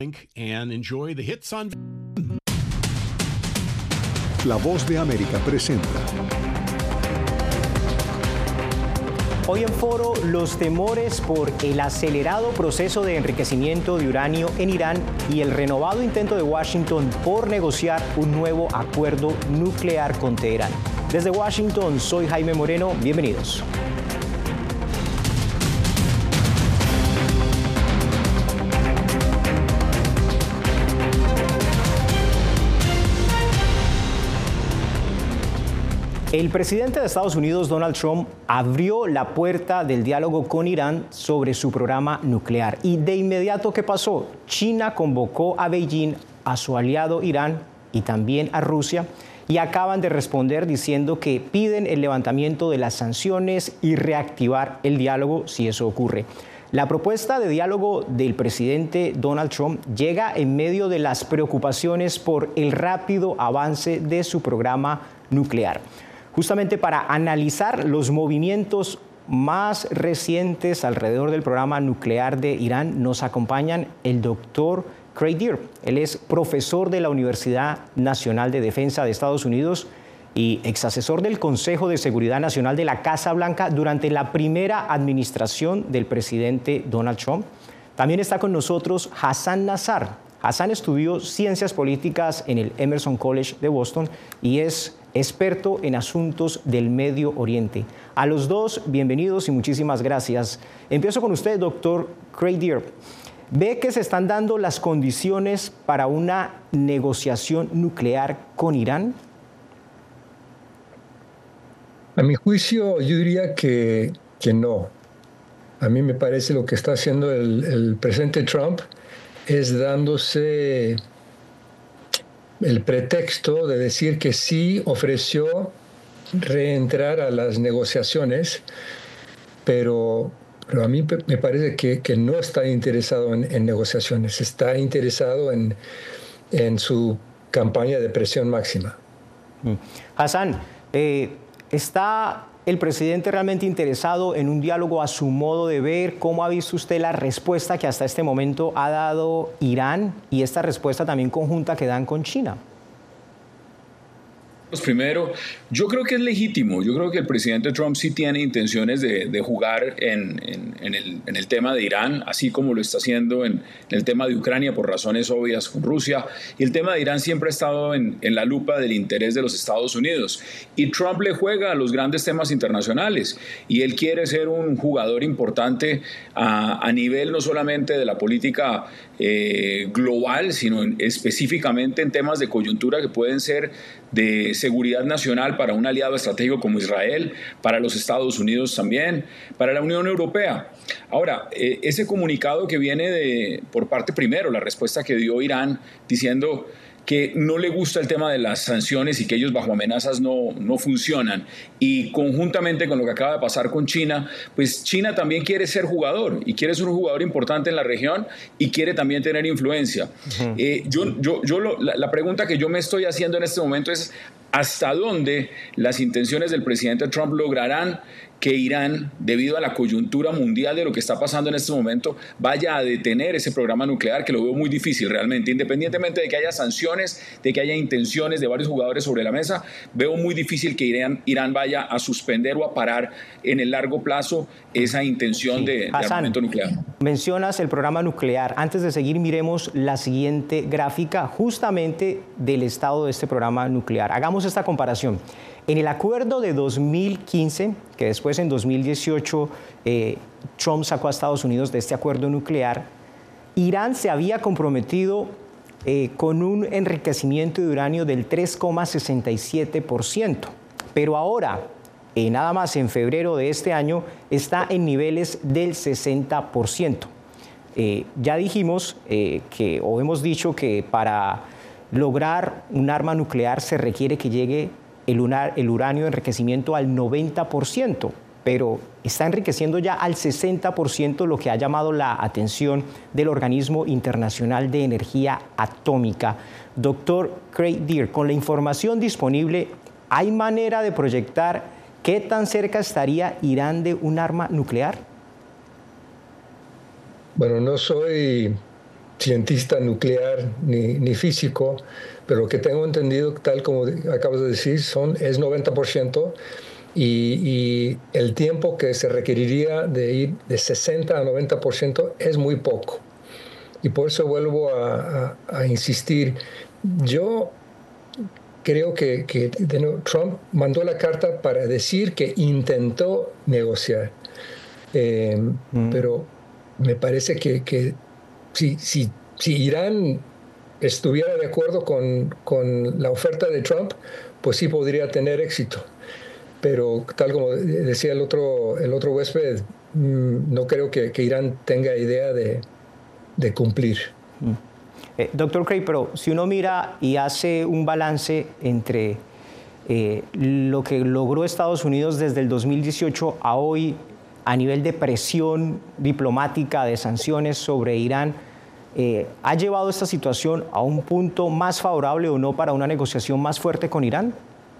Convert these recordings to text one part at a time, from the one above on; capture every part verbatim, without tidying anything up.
And enjoy the hits on... La Voz de América presenta. Hoy en Foro, los temores por el acelerado proceso de enriquecimiento de uranio en Irán y el renovado intento de Washington por negociar un nuevo acuerdo nuclear con Teherán. Desde Washington, soy Jaime Moreno. Bienvenidos. El presidente de Estados Unidos, Donald Trump, abrió la puerta del diálogo con Irán sobre su programa nuclear. Y de inmediato, ¿qué pasó? China convocó a Beijing, a su aliado Irán y también a Rusia, y acaban de responder diciendo que piden el levantamiento de las sanciones y reactivar el diálogo si eso ocurre. La propuesta de diálogo del presidente Donald Trump llega en medio de las preocupaciones por el rápido avance de su programa nuclear. Justamente para analizar los movimientos más recientes alrededor del programa nuclear de Irán, nos acompañan el doctor Craig Deer. Él es profesor de la Universidad Nacional de Defensa de Estados Unidos y exasesor del Consejo de Seguridad Nacional de la Casa Blanca durante la primera administración del presidente Donald Trump. También está con nosotros Hassan Nazar. Hassan estudió Ciencias Políticas en el Emerson College de Boston y es experto en asuntos del Medio Oriente. A los dos, bienvenidos y muchísimas gracias. Empiezo con usted, doctor Craig Deer. ¿Ve que se están dando las condiciones para una negociación nuclear con Irán? A mi juicio, yo diría que, que no. A mí me parece lo que está haciendo el, el presidente Trump es dándose el pretexto de decir que sí ofreció reentrar a las negociaciones, pero, pero a mí me parece que, que no está interesado en, en negociaciones, está interesado en, en su campaña de presión máxima. Hassan, eh, ¿está el presidente realmente interesado en un diálogo a su modo de ver? ¿Cómo ha visto usted la respuesta que hasta este momento ha dado Irán y esta respuesta también conjunta que dan con China? Pues primero, yo creo que es legítimo. Yo creo que el presidente Trump sí tiene intenciones de, de jugar en, en, en, el, en el tema de Irán, así como lo está haciendo en, en el tema de Ucrania por razones obvias con Rusia. Y el tema de Irán siempre ha estado en, en la lupa del interés de los Estados Unidos. Y Trump le juega a los grandes temas internacionales. Y él quiere ser un jugador importante a, a nivel no solamente de la política eh, global, sino en, específicamente en temas de coyuntura que pueden ser de seguridad nacional para un aliado estratégico como Israel, para los Estados Unidos también, para la Unión Europea. Ahora, eh, ese comunicado que viene de, por parte primero, la respuesta que dio Irán diciendo que no le gusta el tema de las sanciones y que ellos bajo amenazas no, no funcionan. Y conjuntamente con lo que acaba de pasar con China, pues China también quiere ser jugador y quiere ser un jugador importante en la región y quiere también tener influencia. Uh-huh. eh, yo, yo, yo lo, la, la pregunta que yo me estoy haciendo en este momento es ¿hasta dónde las intenciones del presidente Trump lograrán que Irán, debido a la coyuntura mundial de lo que está pasando en este momento, vaya a detener ese programa nuclear, que lo veo muy difícil realmente, independientemente de que haya sanciones, de que haya intenciones de varios jugadores sobre la mesa, veo muy difícil que Irán, Irán vaya a suspender o a parar en el largo plazo esa intención sí. de, de Hassan, armamento nuclear. Mencionas el programa nuclear. Antes de seguir, miremos la siguiente gráfica justamente del estado de este programa nuclear. Hagamos esta comparación. En el acuerdo de dos mil quince, que después en dos mil dieciocho eh, Trump sacó a Estados Unidos de este acuerdo nuclear, Irán se había comprometido eh, con un enriquecimiento de uranio del tres coma sesenta y siete por ciento. Pero ahora, eh, nada más en febrero de este año, está en niveles del sesenta por ciento. Eh, ya dijimos eh, que, o hemos dicho que para lograr un arma nuclear se requiere que llegue el, una, el uranio de enriquecimiento al noventa por ciento, pero está enriqueciendo ya al sesenta por ciento, lo que ha llamado la atención del Organismo Internacional de Energía Atómica. Doctor Craig Deer, con la información disponible, ¿hay manera de proyectar qué tan cerca estaría Irán de un arma nuclear? Bueno, no soy cientista nuclear ni, ni físico, pero lo que tengo entendido, tal como acabas de decir, son, es noventa por ciento y, y el tiempo que se requeriría de ir de sesenta a noventa por ciento es muy poco. Y por eso vuelvo a, a, a insistir. Yo creo que, que Trump mandó la carta para decir que intentó negociar. Eh, mm. Pero me parece que, que si, si, si Irán estuviera de acuerdo con, con la oferta de Trump, pues sí podría tener éxito. Pero tal como decía el otro, el otro huésped, mm, no creo que, que Irán tenga idea de, de cumplir. Mm. Eh, doctor Craig, pero si uno mira y hace un balance entre eh, lo que logró Estados Unidos desde el dos mil dieciocho a hoy a nivel de presión diplomática, de sanciones sobre Irán, eh, ¿ha llevado esta situación a un punto más favorable o no para una negociación más fuerte con Irán?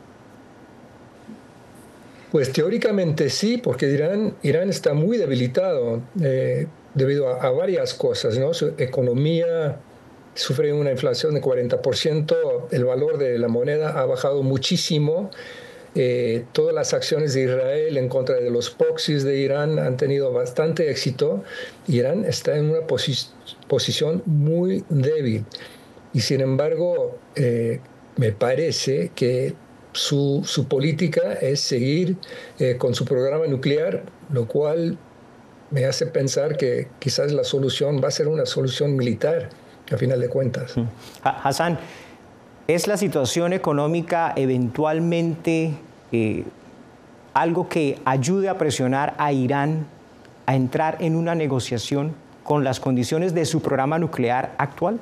Pues teóricamente sí, porque Irán, Irán está muy debilitado eh, debido a, a varias cosas, ¿no? Su economía sufre una inflación de cuarenta por ciento, el valor de la moneda ha bajado muchísimo, eh, todas las acciones de Israel en contra de los proxies de Irán han tenido bastante éxito. Irán está en una posi- posición muy débil y sin embargo eh, me parece que su, su política es seguir eh, con su programa nuclear, lo cual me hace pensar que quizás la solución va a ser una solución militar a final de cuentas. Hassan, ¿es la situación económica eventualmente eh, algo que ayude a presionar a Irán a entrar en una negociación con las condiciones de su programa nuclear actual?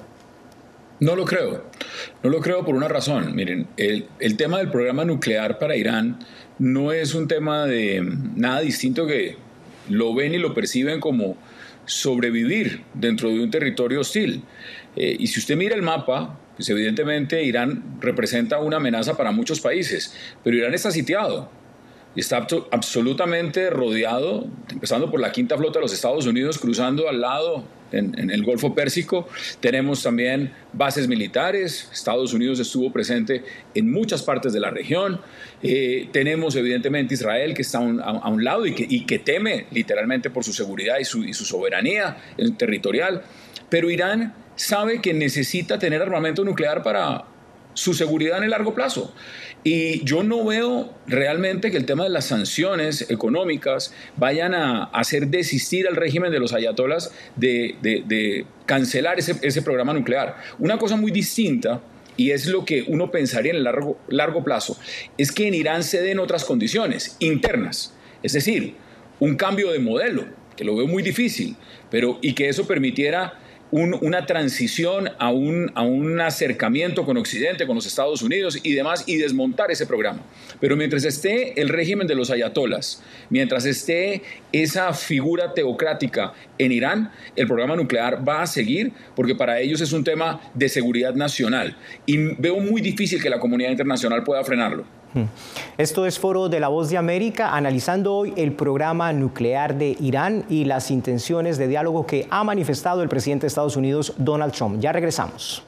No lo creo. No lo creo por una razón. Miren, el, el tema del programa nuclear para Irán no es un tema de nada distinto que lo ven y lo perciben como sobrevivir dentro de un territorio hostil. Eh, y si usted mira el mapa, pues evidentemente Irán representa una amenaza para muchos países, pero Irán está sitiado y está absolutamente rodeado, empezando por la quinta flota de los Estados Unidos, cruzando al lado en, en el Golfo Pérsico. Tenemos también bases militares, Estados Unidos estuvo presente en muchas partes de la región. Eh, tenemos evidentemente Israel, que está a un, a, a un lado y que, y que teme literalmente por su seguridad y su, y su soberanía territorial. Pero Irán sabe que necesita tener armamento nuclear para su seguridad en el largo plazo. Y yo no veo realmente que el tema de las sanciones económicas vayan a hacer desistir al régimen de los ayatolás de, de, de cancelar ese, ese programa nuclear. Una cosa muy distinta, y es lo que uno pensaría en el largo, largo plazo, es que en Irán se den otras condiciones internas, es decir, un cambio de modelo, que lo veo muy difícil, pero, y que eso permitiera Un, una transición a un, a un acercamiento con Occidente, con los Estados Unidos y demás, y desmontar ese programa. Pero mientras esté el régimen de los ayatolás, mientras esté esa figura teocrática en Irán, el programa nuclear va a seguir, porque para ellos es un tema de seguridad nacional. Y veo muy difícil que la comunidad internacional pueda frenarlo. Esto es Foro de La Voz de América, analizando hoy el programa nuclear de Irán y las intenciones de diálogo que ha manifestado el presidente de Estados Unidos, Donald Trump. Ya regresamos.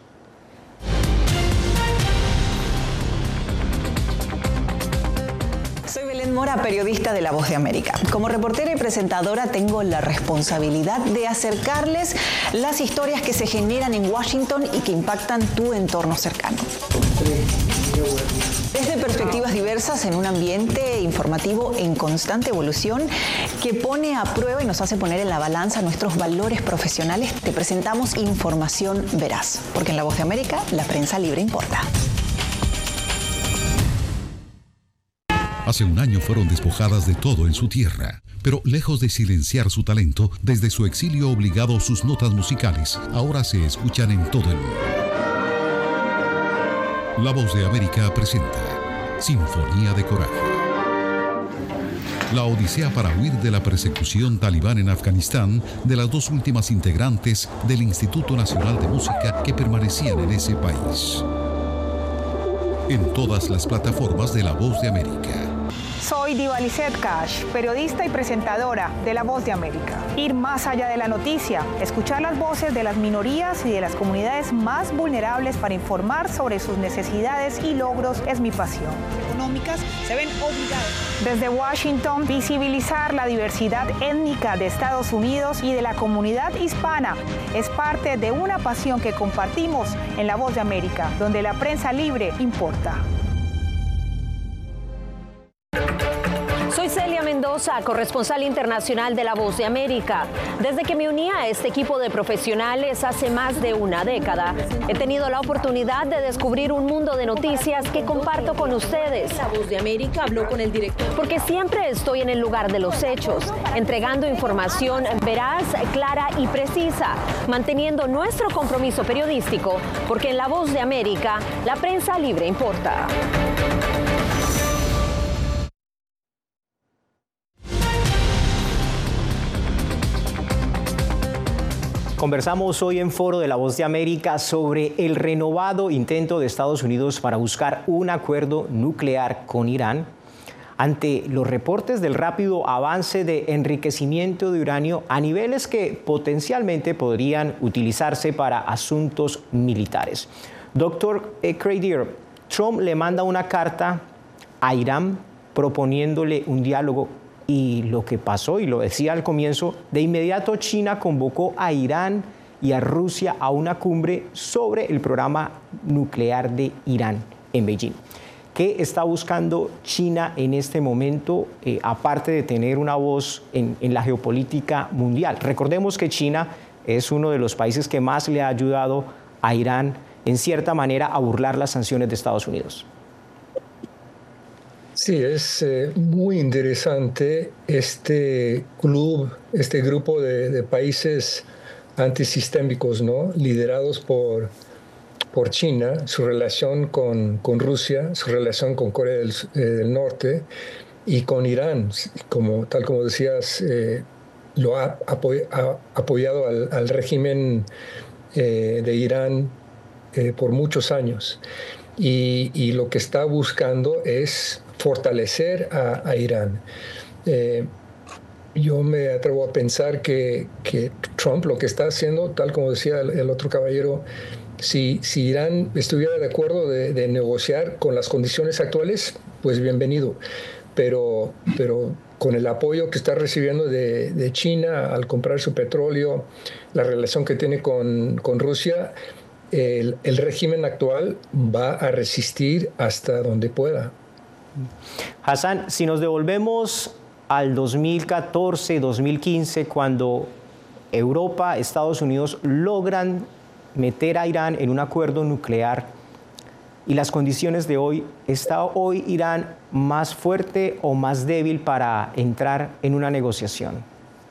Soy Belén Mora, periodista de La Voz de América. Como reportera y presentadora tengo la responsabilidad de acercarles las historias que se generan en Washington y que impactan tu entorno cercano. Desde perspectivas diversas en un ambiente informativo en constante evolución que pone a prueba y nos hace poner en la balanza nuestros valores profesionales, te presentamos información veraz, porque en La Voz de América la prensa libre importa. Hace un año fueron despojadas de todo en su tierra, pero lejos de silenciar su talento, desde su exilio obligado sus notas musicales ahora se escuchan en todo el mundo. La Voz de América presenta Sinfonía de Coraje. La odisea para huir de la persecución talibán en Afganistán de las dos últimas integrantes del Instituto Nacional de Música que permanecían en ese país. En todas las plataformas de La Voz de América. Soy Divalicet Cash, periodista y presentadora de La Voz de América. Ir más allá de la noticia, escuchar las voces de las minorías y de las comunidades más vulnerables para informar sobre sus necesidades y logros es mi pasión. Económicas se ven obligadas. Desde Washington, visibilizar la diversidad étnica de Estados Unidos y de la comunidad hispana es parte de una pasión que compartimos en La Voz de América, donde la prensa libre importa. Soy Celia Mendoza, corresponsal internacional de La Voz de América. Desde que me uní a este equipo de profesionales hace más de una década, he tenido la oportunidad de descubrir un mundo de noticias que comparto con ustedes. La Voz de América habló con el director. Porque siempre estoy en el lugar de los hechos, entregando información veraz, clara y precisa, manteniendo nuestro compromiso periodístico, porque en La Voz de América, la prensa libre importa. Conversamos hoy en Foro de La Voz de América sobre el renovado intento de Estados Unidos para buscar un acuerdo nuclear con Irán ante los reportes del rápido avance de enriquecimiento de uranio a niveles que potencialmente podrían utilizarse para asuntos militares. Doctor Cradier, Trump le manda una carta a Irán proponiéndole un diálogo. Y lo que pasó, y lo decía al comienzo, de inmediato China convocó a Irán y a Rusia a una cumbre sobre el programa nuclear de Irán en Beijing. ¿Qué está buscando China en este momento, eh, aparte de tener una voz en, en la geopolítica mundial? Recordemos que China es uno de los países que más le ha ayudado a Irán, en cierta manera, a burlar las sanciones de Estados Unidos. Sí, es eh, muy interesante este club, este grupo de, de países antisistémicos, ¿no? Liderados por, por China, su relación con, con Rusia, su relación con Corea del, eh, del Norte y con Irán, como, tal como decías, eh, lo ha, apoy, ha apoyado al, al régimen eh, de Irán eh, por muchos años. Y, y lo que está buscando es fortalecer a, a Irán. Eh, yo me atrevo a pensar que, que Trump lo que está haciendo, tal como decía el, el otro caballero, si, si Irán estuviera de acuerdo de, de negociar con las condiciones actuales, pues bienvenido. Pero, pero con el apoyo que está recibiendo de, de China al comprar su petróleo, la relación que tiene con, con Rusia, el, el régimen actual va a resistir hasta donde pueda. Hassan, si nos devolvemos al dos mil catorce, dos mil quince, cuando Europa, Estados Unidos logran meter a Irán en un acuerdo nuclear, y las condiciones de hoy, ¿está hoy Irán más fuerte o más débil para entrar en una negociación?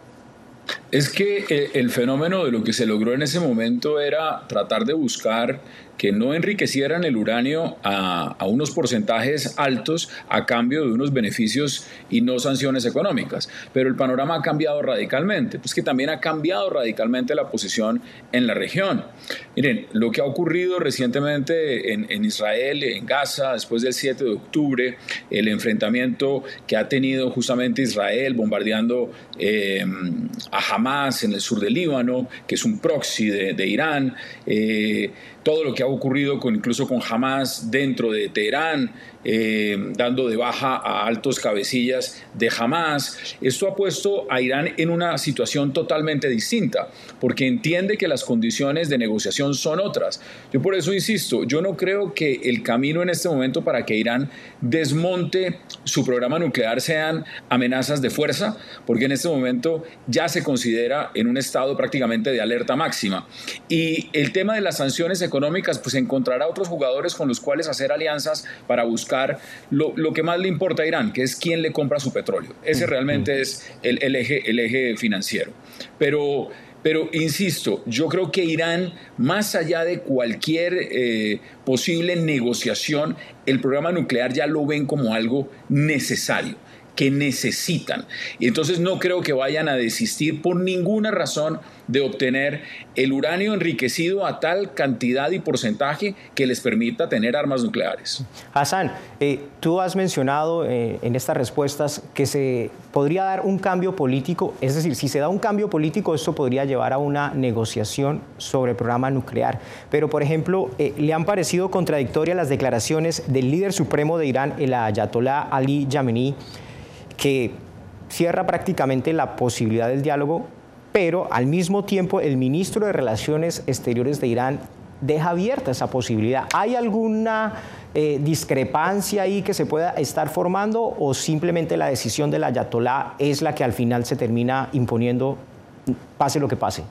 Es que el fenómeno de lo que se logró en ese momento era tratar de buscar que no enriquecieran el uranio a, a unos porcentajes altos a cambio de unos beneficios y no sanciones económicas. Pero el panorama ha cambiado radicalmente, pues que también ha cambiado radicalmente la posición en la región. Miren, lo que ha ocurrido recientemente en, en Israel, en Gaza, después del siete de octubre, el enfrentamiento que ha tenido justamente Israel bombardeando eh, a Hamas en el sur del Líbano, que es un proxy de, de Irán, eh, todo lo que ha ocurrido con, incluso con Hamas dentro de Teherán, eh, dando de baja a altos cabecillas de Hamas. Esto ha puesto a Irán en una situación totalmente distinta, porque entiende que las condiciones de negociación son otras. Yo por eso insisto, yo no creo que el camino en este momento para que Irán desmonte su programa nuclear sean amenazas de fuerza, porque en este momento ya se considera en un estado prácticamente de alerta máxima. Y el tema de las sanciones económicas, pues encontrará otros jugadores con los cuales hacer alianzas para buscar lo, lo que más le importa a Irán, que es quién le compra su petróleo. Ese realmente es el, el, eje, el eje financiero. Pero, pero insisto, yo creo que Irán, más allá de cualquier eh, posible negociación, el programa nuclear ya lo ven como algo necesario. que necesitan. Y entonces no creo que vayan a desistir por ninguna razón de obtener el uranio enriquecido a tal cantidad y porcentaje que les permita tener armas nucleares. Hassan, eh, tú has mencionado eh, en estas respuestas que se podría dar un cambio político, es decir, si se da un cambio político, esto podría llevar a una negociación sobre el programa nuclear. Pero, por ejemplo, eh, ¿le han parecido contradictorias las declaraciones del líder supremo de Irán, el ayatolá Ali Khamenei, que cierra prácticamente la posibilidad del diálogo, pero al mismo tiempo el ministro de Relaciones Exteriores de Irán deja abierta esa posibilidad? ¿Hay alguna eh, discrepancia ahí que se pueda estar formando o simplemente la decisión del ayatolá es la que al final se termina imponiendo, pase lo que pase?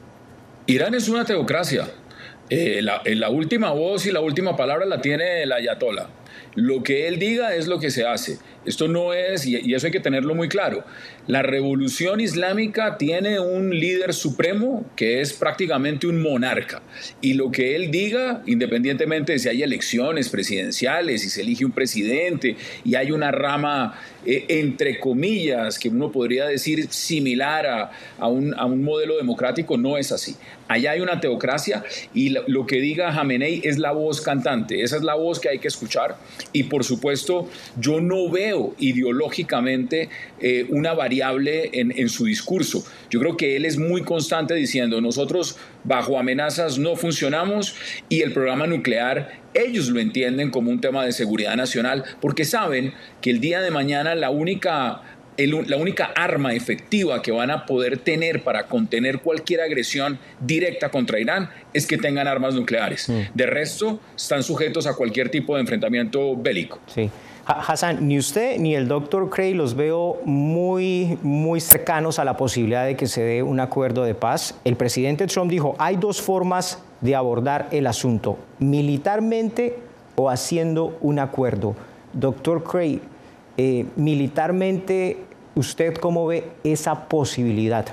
Irán es una teocracia. Eh, la, la última voz y la última palabra la tiene el ayatolá. Lo que él diga es lo que se hace. Esto no es, y eso hay que tenerlo muy claro, la revolución islámica tiene un líder supremo que es prácticamente un monarca. Y lo que él diga, independientemente de si hay elecciones presidenciales, si se elige un presidente y hay una rama, eh, entre comillas, que uno podría decir similar a, a, un, a un modelo democrático, no es así. Allá hay una teocracia y lo, lo que diga Khamenei es la voz cantante. Esa es la voz que hay que escuchar. Y por supuesto, yo no veo ideológicamente eh, una variable en, en su discurso. Yo creo que él es muy constante diciendo, nosotros bajo amenazas no funcionamos, y el programa nuclear ellos lo entienden como un tema de seguridad nacional, porque saben que el día de mañana la única... El, la única arma efectiva que van a poder tener para contener cualquier agresión directa contra Irán es que tengan armas nucleares. Mm. De resto, están sujetos a cualquier tipo de enfrentamiento bélico. Sí. Hassan, ni usted ni el doctor Cray los veo muy, muy cercanos a la posibilidad de que se dé un acuerdo de paz. El presidente Trump dijo, hay dos formas de abordar el asunto, militarmente o haciendo un acuerdo. Doctor Cray, Eh, militarmente, ¿usted cómo ve esa posibilidad?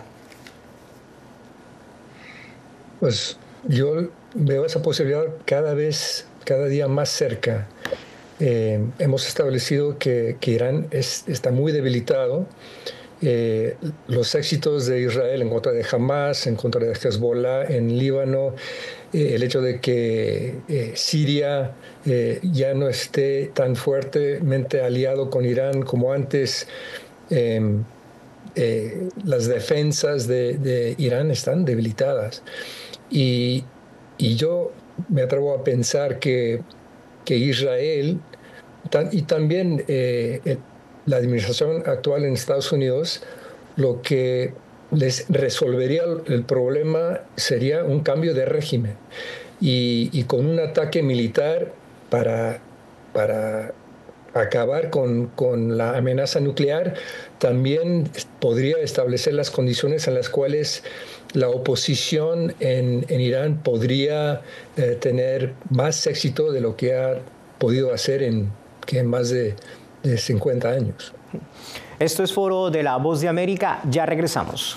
Pues yo veo esa posibilidad cada vez, cada día más cerca. Eh, hemos establecido que, que Irán es, está muy debilitado. Eh, los éxitos de Israel en contra de Hamas, en contra de Hezbollah en Líbano, eh, el hecho de que eh, Siria eh, ya no esté tan fuertemente aliado con Irán como antes, eh, eh, las defensas de, de Irán están debilitadas. Y, y yo me atrevo a pensar que, que Israel tan, y también eh, el, la administración actual en Estados Unidos, lo que les resolvería el problema sería un cambio de régimen y, y con un ataque militar para, para acabar con, con la amenaza nuclear, también podría establecer las condiciones en las cuales la oposición en, en Irán podría eh, tener más éxito de lo que ha podido hacer en, que en más de de cincuenta años. Esto es Foro de la Voz de América. Ya regresamos.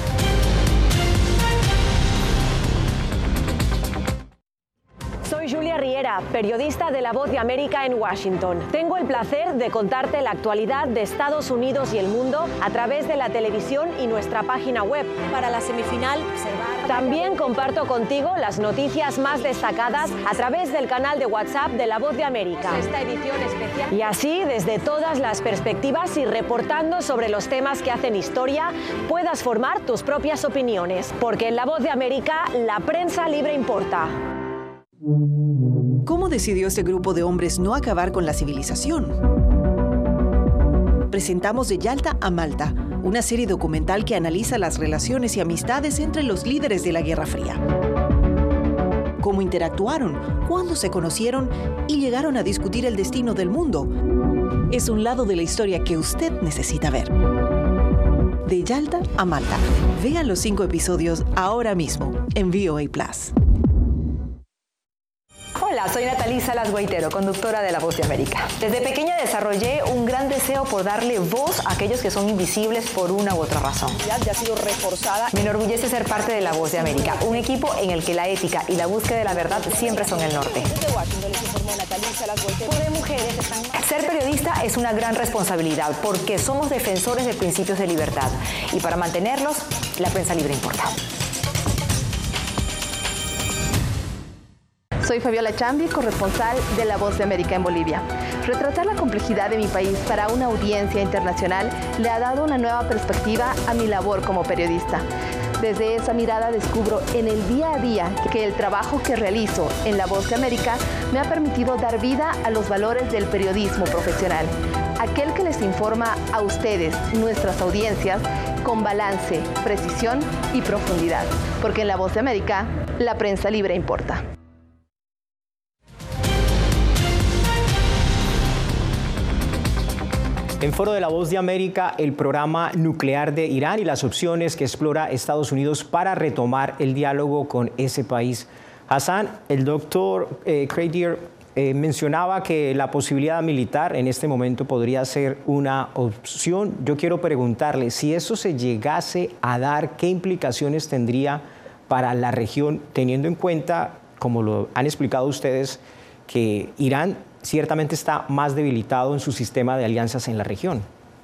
Soy Julia Riera, periodista de La Voz de América en Washington. Tengo el placer de contarte la actualidad de Estados Unidos y el mundo a través de la televisión y nuestra página web. Para la semifinal, observar... También comparto contigo las noticias más destacadas a través del canal de WhatsApp de La Voz de América. Esta edición especial. Y así, desde todas las perspectivas y reportando sobre los temas que hacen historia, puedas formar tus propias opiniones. Porque en La Voz de América, la prensa libre importa. ¿Cómo decidió este grupo de hombres no acabar con la civilización? Presentamos De Yalta a Malta, una serie documental que analiza las relaciones y amistades entre los líderes de la Guerra Fría. Cómo interactuaron, cuándo se conocieron y llegaron a discutir el destino del mundo. Es un lado de la historia que usted necesita ver. De Yalta a Malta. Vean los cinco episodios ahora mismo en V O A Plus. Hola, Hola, soy Natalí Salas Guaitero, conductora de La Voz de América. Desde pequeña desarrollé un gran deseo por darle voz a aquellos que son invisibles por una u otra razón. Ya ha sido reforzada. Me enorgullece ser parte de La Voz de América, un equipo en el que la ética y la búsqueda de la verdad siempre son el norte. Desde Washington les informó Natalí Salas Guaitero. De mujeres están... Ser periodista es una gran responsabilidad porque somos defensores de principios de libertad y para mantenerlos, la prensa libre importa. Soy Fabiola Chambi, corresponsal de La Voz de América en Bolivia. Retratar la complejidad de mi país para una audiencia internacional le ha dado una nueva perspectiva a mi labor como periodista. Desde esa mirada descubro en el día a día que el trabajo que realizo en La Voz de América me ha permitido dar vida a los valores del periodismo profesional. Aquel que les informa a ustedes, nuestras audiencias, con balance, precisión y profundidad. Porque en La Voz de América, la prensa libre importa. En Foro de la Voz de América, el programa nuclear de Irán y las opciones que explora Estados Unidos para retomar el diálogo con ese país. Hassan, el doctor eh, Credier eh, mencionaba que la posibilidad militar en este momento podría ser una opción. Yo quiero preguntarle, si eso se llegase a dar, ¿qué implicaciones tendría para la región, teniendo en cuenta, como lo han explicado ustedes, que Irán ciertamente está más debilitado en su sistema de alianzas en la región?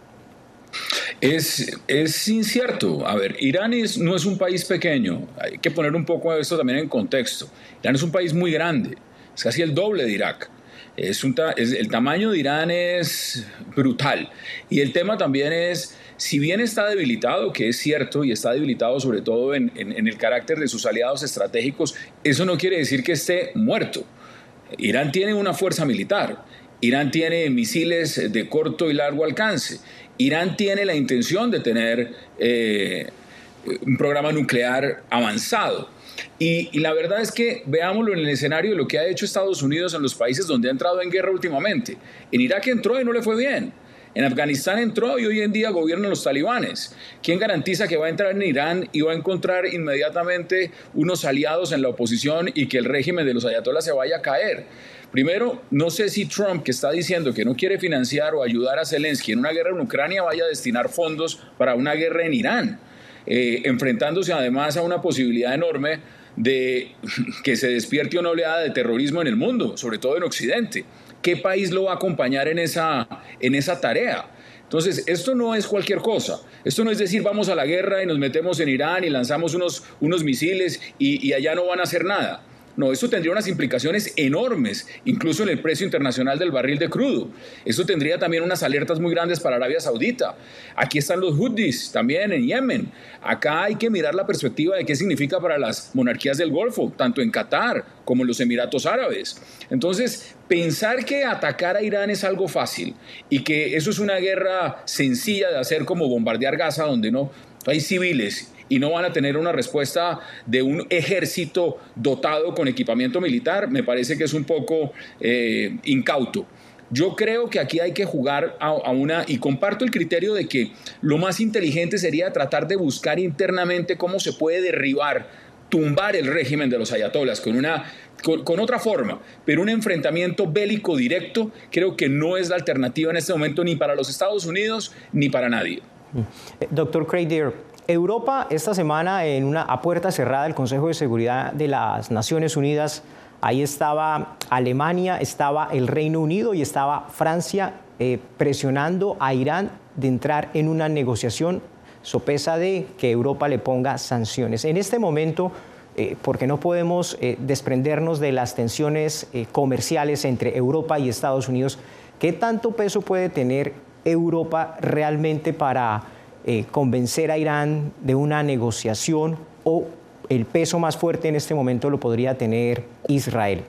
Es, es incierto. A ver, Irán es, no es un país pequeño. Hay que poner un poco esto también en contexto. Irán es un país muy grande. Es casi el doble de Irak. Es un ta, es, el tamaño de Irán es brutal. Y el tema también es, si bien está debilitado, que es cierto, y está debilitado sobre todo en, en, en el carácter de sus aliados estratégicos, eso no quiere decir que esté muerto. Irán tiene una fuerza militar, Irán tiene misiles de corto y largo alcance, Irán tiene la intención de tener eh, un programa nuclear avanzado. Y, y la verdad es que veámoslo en el escenario de lo que ha hecho Estados Unidos en los países donde ha entrado en guerra últimamente. En Irak entró y no le fue bien. En Afganistán entró y hoy en día gobiernan los talibanes. ¿Quién garantiza que va a entrar en Irán y va a encontrar inmediatamente unos aliados en la oposición y que el régimen de los ayatolás se vaya a caer? Primero, no sé si Trump, que está diciendo que no quiere financiar o ayudar a Zelensky en una guerra en Ucrania, vaya a destinar fondos para una guerra en Irán, eh, enfrentándose además a una posibilidad enorme de que se despierte una oleada de terrorismo en el mundo, sobre todo en Occidente. ¿Qué país lo va a acompañar en esa, en esa tarea? Entonces, esto no es cualquier cosa. Esto no es decir, vamos a la guerra y nos metemos en Irán y lanzamos unos, unos misiles y, y allá no van a hacer nada. No, esto tendría unas implicaciones enormes, incluso en el precio internacional del barril de crudo. Esto tendría también unas alertas muy grandes para Arabia Saudita. Aquí están los Houthis, también en Yemen. Acá hay que mirar la perspectiva de qué significa para las monarquías del Golfo, tanto en Qatar como en los Emiratos Árabes. Entonces, pensar que atacar a Irán es algo fácil y que eso es una guerra sencilla de hacer como bombardear Gaza, donde no hay civiles y no van a tener una respuesta de un ejército dotado con equipamiento militar, me parece que es un poco eh, incauto. Yo creo que aquí hay que jugar a, a una, y comparto el criterio de que lo más inteligente sería tratar de buscar internamente cómo se puede derribar, tumbar el régimen de los ayatolás con una Con, con otra forma, pero un enfrentamiento bélico directo creo que no es la alternativa en este momento ni para los Estados Unidos ni para nadie. Doctor Credier, Europa esta semana en una a puerta cerrada del Consejo de Seguridad de las Naciones Unidas, ahí estaba Alemania, estaba el Reino Unido y estaba Francia eh, presionando a Irán de entrar en una negociación sopesa de que Europa le ponga sanciones. En este momento, eh, porque no podemos eh, desprendernos de las tensiones eh, comerciales entre Europa y Estados Unidos, ¿qué tanto peso puede tener Europa realmente para eh, convencer a Irán de una negociación, o el peso más fuerte en este momento lo podría tener Israel?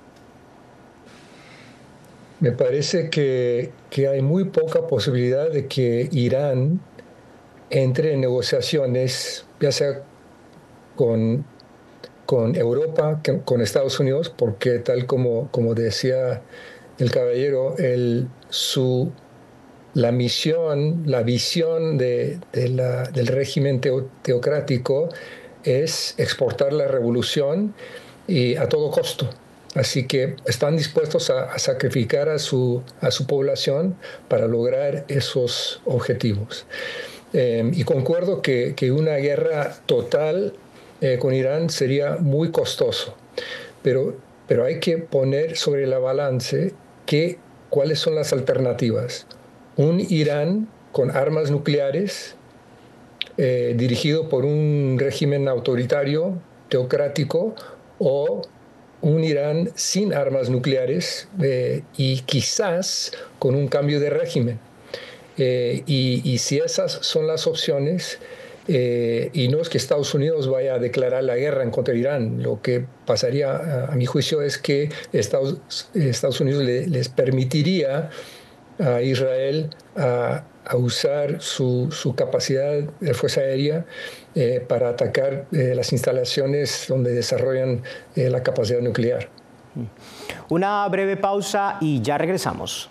Me parece que, que hay muy poca posibilidad de que Irán entre en negociaciones, ya sea con, con Europa, con Estados Unidos, porque tal como, como decía el caballero, el, su, la misión, la visión de, de la, del régimen teo, teocrático es exportar la revolución y a todo costo. Así que están dispuestos a, a sacrificar a su, a su población para lograr esos objetivos. Eh, y concuerdo que, que una guerra total eh, con Irán sería muy costoso, pero, pero hay que poner sobre la balance que, cuáles son las alternativas. Un Irán con armas nucleares, eh, dirigido por un régimen autoritario, teocrático, o un Irán sin armas nucleares eh, y quizás con un cambio de régimen. Eh, y, y si esas son las opciones, eh, y no es que Estados Unidos vaya a declarar la guerra en contra de Irán, lo que pasaría, a, a mi juicio, es que Estados, Estados Unidos le, les permitiría a Israel a, a usar su, su capacidad de fuerza aérea eh, para atacar eh, las instalaciones donde desarrollan eh, la capacidad nuclear. Una breve pausa y ya regresamos.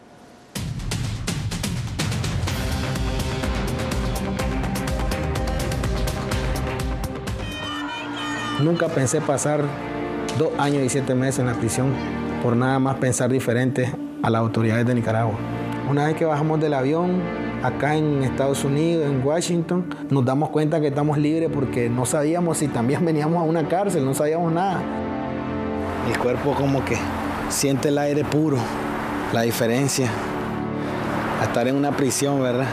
Nunca pensé pasar dos años y siete meses en la prisión por nada más pensar diferente a las autoridades de Nicaragua. Una vez que bajamos del avión, acá en Estados Unidos, en Washington, nos damos cuenta que estamos libres porque no sabíamos si también veníamos a una cárcel, no sabíamos nada. El cuerpo como que siente el aire puro, la diferencia a estar en una prisión, ¿verdad?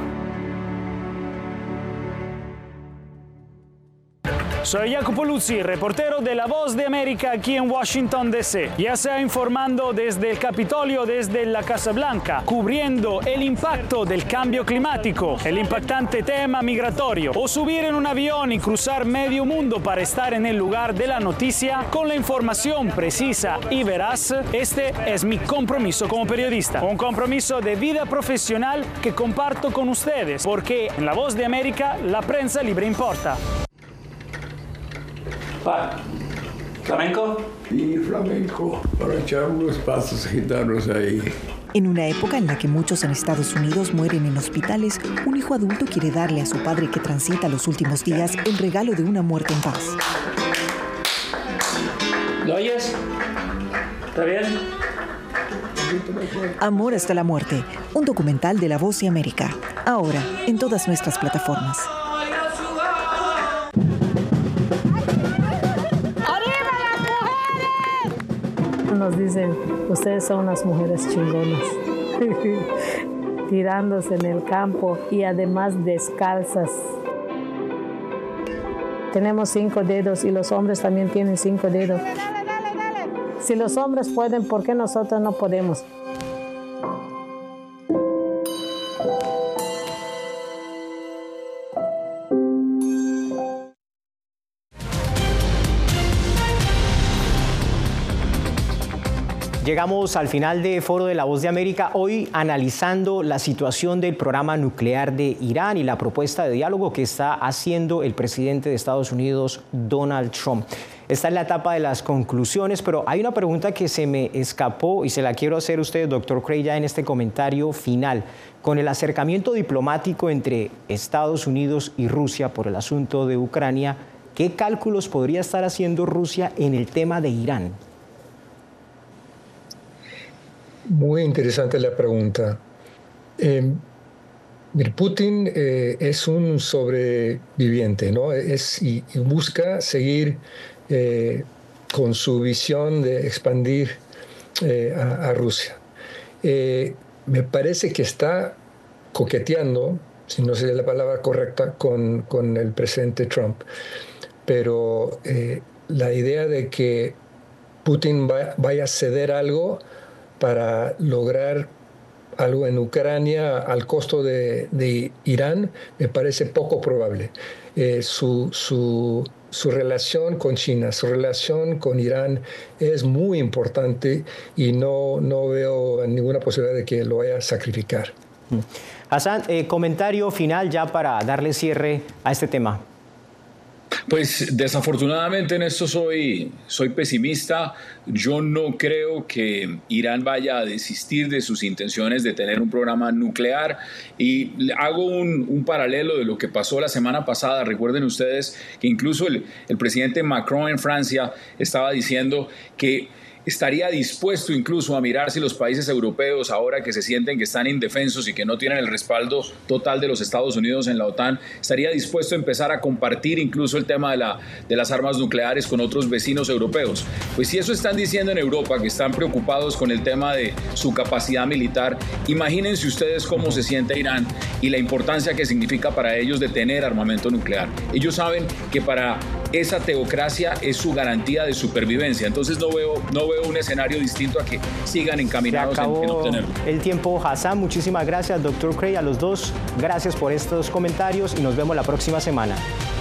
Soy Jacopo Luzzi, reportero de La Voz de América aquí en Washington, D C Ya sea informando desde el Capitolio, desde la Casa Blanca, cubriendo el impacto del cambio climático, el impactante tema migratorio, o subir en un avión y cruzar medio mundo para estar en el lugar de la noticia con la información precisa y veraz, este es mi compromiso como periodista. Un compromiso de vida profesional que comparto con ustedes, porque en La Voz de América la prensa libre importa. ¿Flamenco? Sí, flamenco, para echar unos pasos gitanos ahí. En una época en la que muchos en Estados Unidos mueren en hospitales, un hijo adulto quiere darle a su padre que transita los últimos días el regalo de una muerte en paz. ¿Lo oyes? ¿Está bien? Amor hasta la muerte, un documental de La Voz de América. Ahora, en todas nuestras plataformas. Nos dicen, ustedes son unas mujeres chingonas, tirándose en el campo y además descalzas. Tenemos cinco dedos y los hombres también tienen cinco dedos. Si los hombres pueden, ¿por qué nosotros no podemos? Llegamos al final de Foro de La Voz de América, hoy analizando la situación del programa nuclear de Irán y la propuesta de diálogo que está haciendo el presidente de Estados Unidos, Donald Trump. Esta es la etapa de las conclusiones, pero hay una pregunta que se me escapó y se la quiero hacer a usted, doctor Cray, ya en este comentario final. Con el acercamiento diplomático entre Estados Unidos y Rusia por el asunto de Ucrania, ¿qué cálculos podría estar haciendo Rusia en el tema de Irán? Muy interesante la pregunta. Eh, Putin eh, es un sobreviviente, ¿no? Es, y, y busca seguir eh, con su visión de expandir eh, a, a Rusia. Eh, me parece que está coqueteando, si no sería la palabra correcta, con, con el presidente Trump. Pero eh, la idea de que Putin va, vaya a ceder algo para lograr algo en Ucrania al costo de, de Irán, me parece poco probable. Eh, su, su, su relación con China, su relación con Irán es muy importante y no, no veo ninguna posibilidad de que lo vaya a sacrificar. Hassan, eh, comentario final ya para darle cierre a este tema. Pues desafortunadamente en esto soy, soy pesimista. Yo no creo que Irán vaya a desistir de sus intenciones de tener un programa nuclear, y hago un, un paralelo de lo que pasó la semana pasada. Recuerden ustedes que incluso el, el presidente Macron en Francia estaba diciendo que estaría dispuesto incluso a mirar si los países europeos, ahora que se sienten que están indefensos y que no tienen el respaldo total de los Estados Unidos en la OTAN, estaría dispuesto a empezar a compartir incluso el tema de, la, de las armas nucleares con otros vecinos europeos. Pues si eso están diciendo en Europa, que están preocupados con el tema de su capacidad militar, imagínense ustedes cómo se siente Irán y la importancia que significa para ellos de tener armamento nuclear. Ellos saben que para esa teocracia es su garantía de supervivencia. Entonces no veo, no veo un escenario distinto a que sigan encaminados en, en obtenerlo. El tiempo, Hassan. Muchísimas gracias, doctor Cray, a los dos. Gracias por estos comentarios y nos vemos la próxima semana.